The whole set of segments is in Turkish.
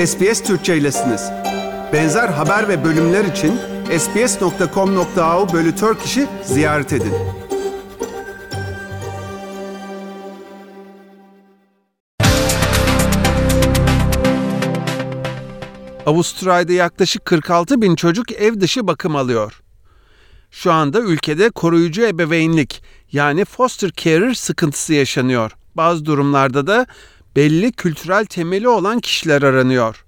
SBS Türkçe'ylesiniz. Benzer haber ve bölümler için sbs.com.au/Turkish'i ziyaret edin. Avustralya'da yaklaşık 46 bin çocuk ev dışı bakım alıyor. Şu anda ülkede koruyucu ebeveynlik yani foster carer sıkıntısı yaşanıyor. Bazı durumlarda da belli kültürel temeli olan kişiler aranıyor.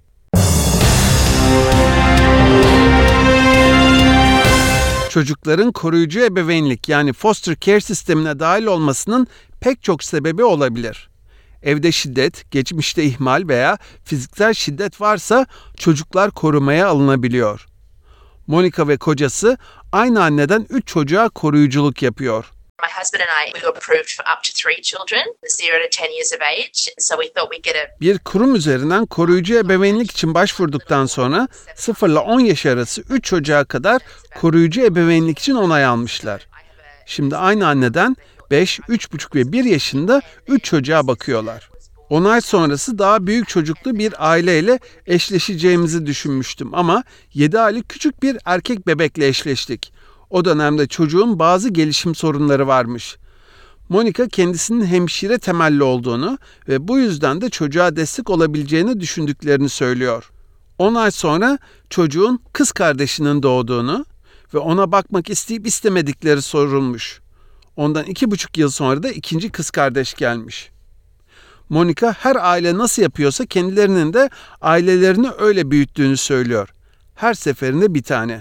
Çocukların koruyucu ebeveynlik yani foster care sistemine dahil olmasının pek çok sebebi olabilir. Evde şiddet, geçmişte ihmal veya fiziksel şiddet varsa çocuklar korumaya alınabiliyor. Monica ve kocası aynı anneden 3 çocuğa koruyuculuk yapıyor. My husband and I, we were approved for up to 3 children, 0 to 10 years of age. So we thought we'd get a... Bir kurum üzerinden koruyucu ebeveynlik için başvurduktan sonra 0 ile 10 yaş arası 3 çocuğa kadar koruyucu ebeveynlik için onay almışlar. Şimdi aynı anneden 5, 3,5 ve 1 yaşında 3 çocuğa bakıyorlar. Onay sonrası daha büyük çocuklu bir aileyle eşleşeceğimizi düşünmüştüm ama 7 aylık küçük bir erkek bebekle eşleştik. O dönemde çocuğun bazı gelişim sorunları varmış. Monica kendisinin hemşire temelli olduğunu ve bu yüzden de çocuğa destek olabileceğini düşündüklerini söylüyor. 10 ay sonra çocuğun kız kardeşinin doğduğunu ve ona bakmak isteyip istemedikleri sorulmuş. Ondan 2,5 yıl sonra da ikinci kız kardeş gelmiş. Monica her aile nasıl yapıyorsa kendilerinin de ailelerini öyle büyüttüğünü söylüyor. Her seferinde bir tane.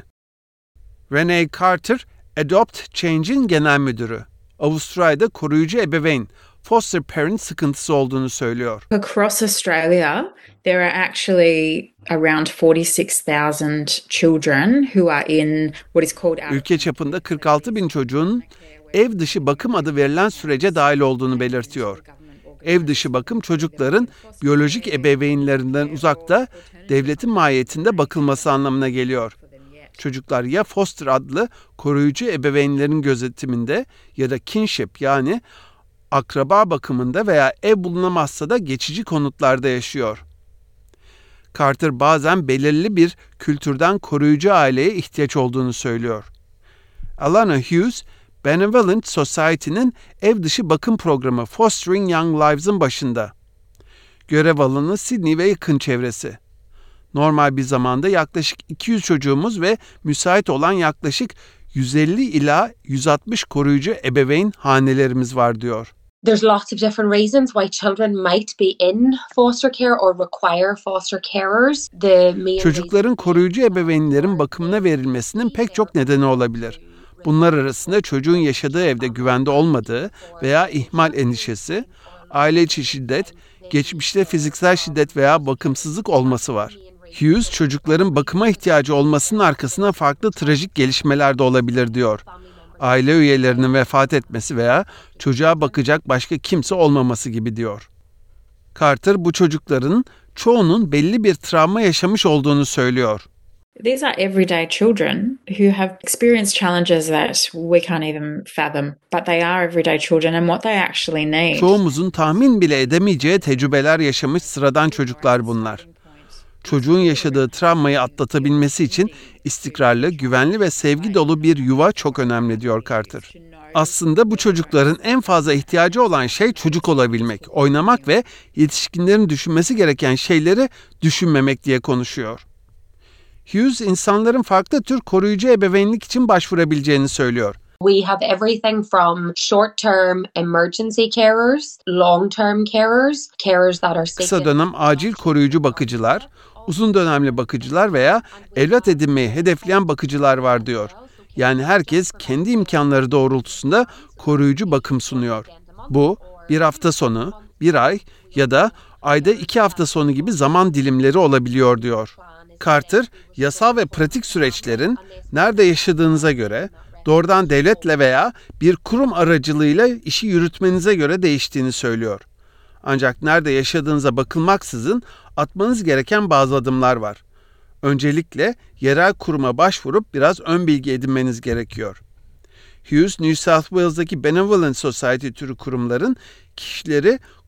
Renee Carter, Adopt Change'in genel müdürü. Avustralya'da koruyucu ebeveyn, foster parent sıkıntısı olduğunu söylüyor. Across Australia, there are actually around 46,000 children who are in what is called... Ülke çapında 46 bin çocuğun ev dışı bakım adı verilen sürece dahil olduğunu belirtiyor. Ev dışı bakım çocukların biyolojik ebeveynlerinden uzakta, devletin mahiyetinde bakılması anlamına geliyor. Çocuklar ya foster adlı koruyucu ebeveynlerin gözetiminde ya da kinship yani akraba bakımında veya ev bulunamazsa da geçici konutlarda yaşıyor. Carter bazen belirli bir kültürden koruyucu aileye ihtiyaç olduğunu söylüyor. Alana Hughes, Benevolent Society'nin ev dışı bakım programı Fostering Young Lives'ın başında. Görev alanı Sydney ve yakın çevresi. Normal bir zamanda yaklaşık 200 çocuğumuz ve müsait olan yaklaşık 150 ila 160 koruyucu ebeveyn hanelerimiz var diyor. There's lots of different reasons why children might be in foster care or require foster carers. Çocukların koruyucu ebeveynlerin bakımına verilmesinin pek çok nedeni olabilir. Bunlar arasında çocuğun yaşadığı evde güvende olmadığı veya ihmal endişesi, aile içi şiddet, geçmişte fiziksel şiddet veya bakımsızlık olması var. Hughes, çocukların bakıma ihtiyacı olmasının arkasına farklı trajik gelişmeler de olabilir diyor. Aile üyelerinin vefat etmesi veya çocuğa bakacak başka kimse olmaması gibi diyor. Carter, bu çocukların çoğunun belli bir travma yaşamış olduğunu söylüyor. These are everyday children who have experienced challenges that we can't even fathom, but they are everyday children and what they actually need. Çoğumuzun tahmin bile edemeyeceği tecrübeler yaşamış sıradan çocuklar bunlar. Çocuğun yaşadığı travmayı atlatabilmesi için istikrarlı, güvenli ve sevgi dolu bir yuva çok önemli diyor Carter. Aslında bu çocukların en fazla ihtiyacı olan şey çocuk olabilmek, oynamak ve yetişkinlerin düşünmesi gereken şeyleri düşünmemek diye konuşuyor. Hughes, insanların farklı tür koruyucu ebeveynlik için başvurabileceğini söylüyor. We have everything from short-term emergency carers, long-term carers, carers that are kısa dönem acil koruyucu bakıcılar, uzun dönemli bakıcılar veya evlat edinmeyi hedefleyen bakıcılar var diyor. Yani herkes kendi imkanları doğrultusunda koruyucu bakım sunuyor. Bu, bir hafta sonu, bir ay ya da ayda 2 hafta sonu gibi zaman dilimleri olabiliyor diyor. Carter, yasal ve pratik süreçlerin nerede yaşadığınıza göre, doğrudan devletle veya bir kurum aracılığıyla işi yürütmenize göre değiştiğini söylüyor. Ancak nerede yaşadığınıza bakılmaksızın atmanız gereken bazı adımlar var. Öncelikle yerel kuruma başvurup biraz ön bilgi edinmeniz gerekiyor. Hughes, New South Wales'daki Benevolent Society türü kurumların kişileri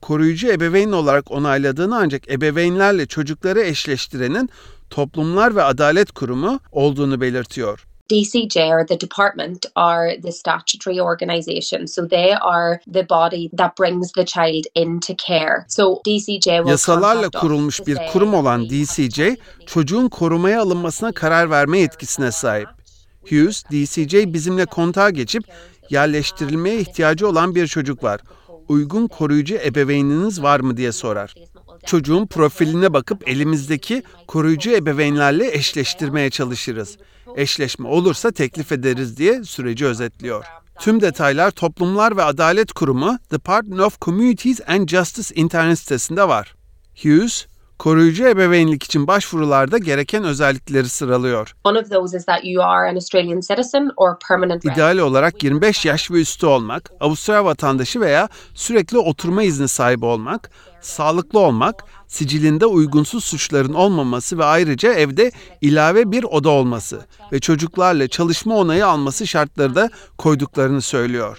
koruyucu ebeveyn olarak onayladığını ancak ebeveynlerle çocukları eşleştirenin Toplumlar ve Adalet Kurumu olduğunu belirtiyor. DCJ or the department are the statutory organisation, so they are the body that brings the child into care. So DCJ will Yasalarla contact us kurulmuş to bir say kurum olan we have a DCJ, child that needs çocuğun korumaya alınmasına karar verme yetkisine sahip. Hughes, DCJ bizimle kontağa geçip yerleştirilmeye ihtiyacı olan bir çocuk var. Uygun koruyucu ebeveyniniz var mı diye sorar. Çocuğun profiline bakıp elimizdeki koruyucu ebeveynlerle eşleştirmeye çalışırız. Eşleşme olursa teklif ederiz diye süreci özetliyor. Tüm detaylar Toplumlar ve Adalet Kurumu Department of Communities and Justice internet sitesinde var. Hughes, koruyucu ebeveynlik için başvurularda gereken özellikleri sıralıyor. One of those is that you are an Australian citizen or permanent resident. İdeal olarak 25 yaş ve üstü olmak, Avustralya vatandaşı veya sürekli oturma izni sahibi olmak, sağlıklı olmak, sicilinde uygunsuz suçların olmaması ve ayrıca evde ilave bir oda olması ve çocuklarla çalışma onayı alması şartları da koyduklarını söylüyor.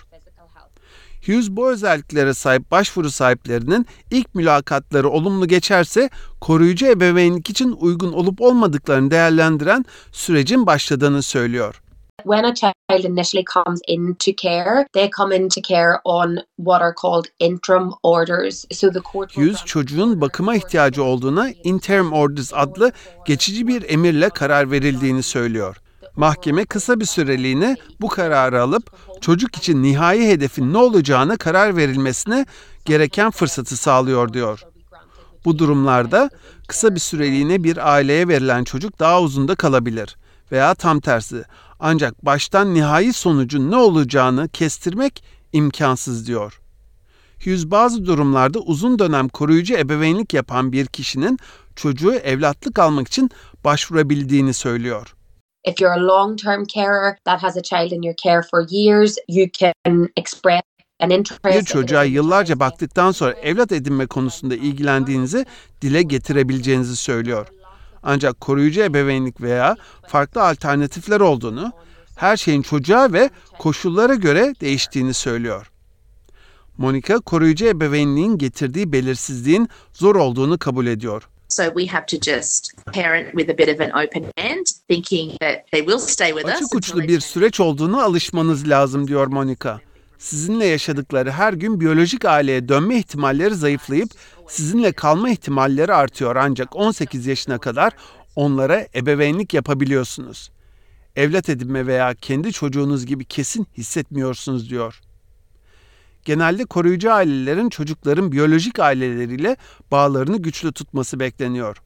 Hughes bu özelliklere sahip başvuru sahiplerinin ilk mülakatları olumlu geçerse koruyucu ebeveynlik için uygun olup olmadıklarını değerlendiren sürecin başladığını söylüyor. When a child initially comes into care, they come into care on what are called interim orders. So the court will Hughes, çocuğun bakıma ihtiyacı olduğuna interim orders adlı geçici bir emirle karar verildiğini söylüyor. Mahkeme kısa bir süreliğine bu kararı alıp çocuk için nihai hedefin ne olacağına karar verilmesine gereken fırsatı sağlıyor diyor. Bu durumlarda kısa bir süreliğine bir aileye verilen çocuk daha uzun da kalabilir veya tam tersi. Ancak baştan nihai sonucun ne olacağını kestirmek imkansız diyor. Hughes bazı durumlarda uzun dönem koruyucu ebeveynlik yapan bir kişinin çocuğu evlatlık almak için başvurabildiğini söylüyor. If you're a long-term carer that has a child in your care for years, you can express an interest. Bir çocuğa yıllarca baktıktan sonra evlat edinme konusunda ilgilendiğinizi dile getirebileceğinizi söylüyor. Ancak koruyucu ebeveynlik veya farklı alternatifler olduğunu, her şeyin çocuğa ve koşullara göre değiştiğini söylüyor. Monica, koruyucu ebeveynliğin getirdiği belirsizliğin zor olduğunu kabul ediyor. So we have to just parent with a bit of an open hand, thinking that they will stay with us. Açık until uçlu they bir change. süreç olduğunu alışmanız lazım diyor Monica. Sizinle yaşadıkları her gün biyolojik aileye dönme ihtimalleri zayıflayıp sizinle kalma ihtimalleri artıyor ancak 18 yaşına kadar onlara ebeveynlik yapabiliyorsunuz. Evlat edinme veya kendi çocuğunuz gibi kesin hissetmiyorsunuz diyor. Genelde koruyucu ailelerin çocukların biyolojik aileleriyle bağlarını güçlü tutması bekleniyor.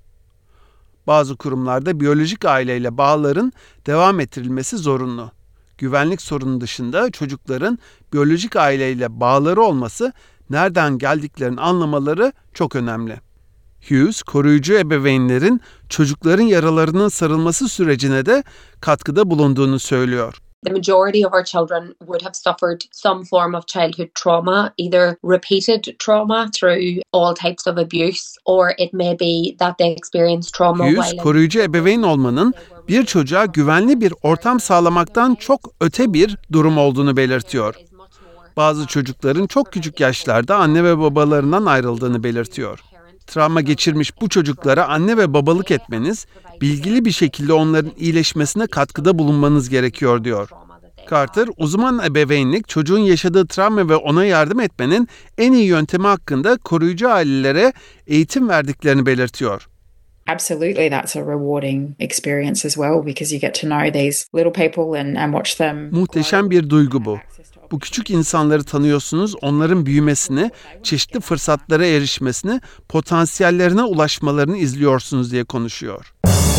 Bazı kurumlarda biyolojik aileyle bağların devam ettirilmesi zorunlu. Güvenlik sorunu dışında çocukların biyolojik aileyle bağları olması, nereden geldiklerini anlamaları çok önemli. Hughes, koruyucu ebeveynlerin çocukların yaralarının sarılması sürecine de katkıda bulunduğunu söylüyor. The majority of our children would have suffered some form of childhood trauma, either repeated trauma through all types of abuse, or it may be that they experienced trauma Hughes, while koruyucu ebeveyn olmanın bir çocuğa güvenli bir ortam sağlamaktan çok öte bir durum olduğunu belirtiyor. Bazı çocukların çok küçük yaşlarda anne ve babalarından ayrıldığını belirtiyor. Travma geçirmiş bu çocuklara anne ve babalık etmeniz, bilgili bir şekilde onların iyileşmesine katkıda bulunmanız gerekiyor diyor. Carter, uzman ebeveynlik çocuğun yaşadığı travma ve ona yardım etmenin en iyi yöntemi hakkında koruyucu ailelere eğitim verdiklerini belirtiyor. Absolutely, that's a rewarding experience as well because you get to know these little people and watch them. Muhteşem bir duygu bu. Bu küçük insanları tanıyorsunuz, onların büyümesini, çeşitli fırsatlara erişmesini, potansiyellerine ulaşmalarını izliyorsunuz diye konuşuyor.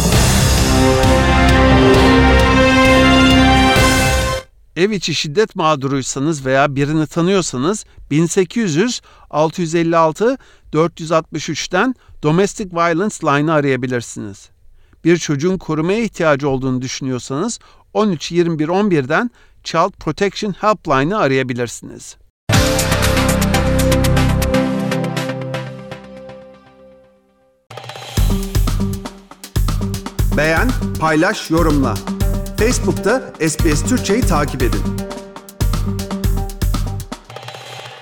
Ev içi şiddet mağduruysanız veya birini tanıyorsanız 1800 656 463'ten Domestic Violence Line'ı arayabilirsiniz. Bir çocuğun korumaya ihtiyacı olduğunu düşünüyorsanız 13 21 11'den Child Protection Helpline'ı arayabilirsiniz. Beğen, paylaş, yorumla. Facebook'ta SBS Türkçe'yi takip edin.